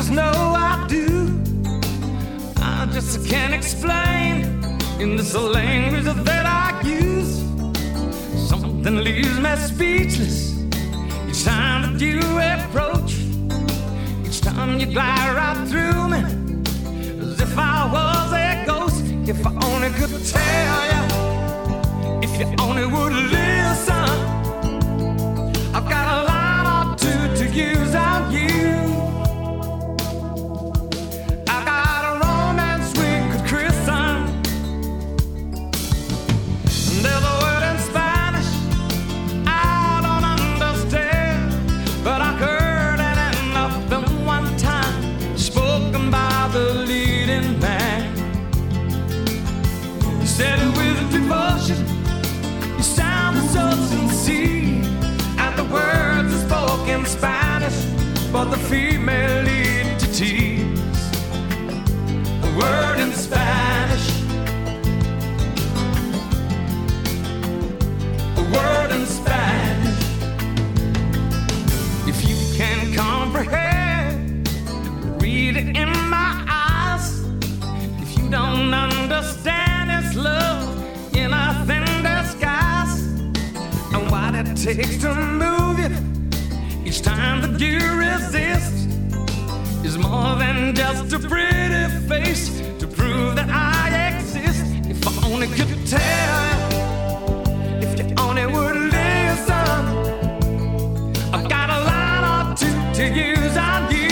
just know I do. I just can't explain in this language that I use. Something leaves me speechless each time that you approach. Each time you glide right through me as if I was a ghost. If I only could tell you, if you only would listen. I've got a line or two to use on you. I've got a romance we could christen. There's a word in Spanish I don't understand, but I heard it enough than one time, spoken by the leading man. He said it with devotion, you sounded so sincere, and the words are spoken Spanish, but the female lead to tears. A word in Spanish, a word in Spanish. If you can comprehend, read it in my eyes. If you don't understand, it's love in a thin disguise. And what it takes to move you each time that you resist is more than just a pretty face to prove that I exist. If I only could tell you, if you only would listen. I've got a line or two to use on you.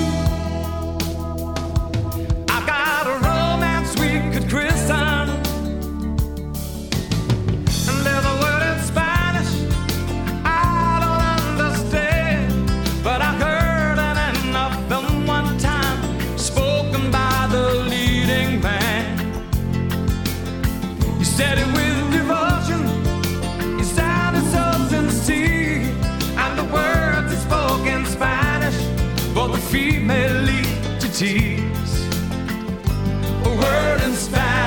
I've got a romance we could christen. And there's a word in Spanish I don't understand, but I heard it enough than one time, spoken by the leading man. He said it with devotion, he sounded so sincere, and the words he spoke in Spanish, but the female lead to tears. A word in Spanish.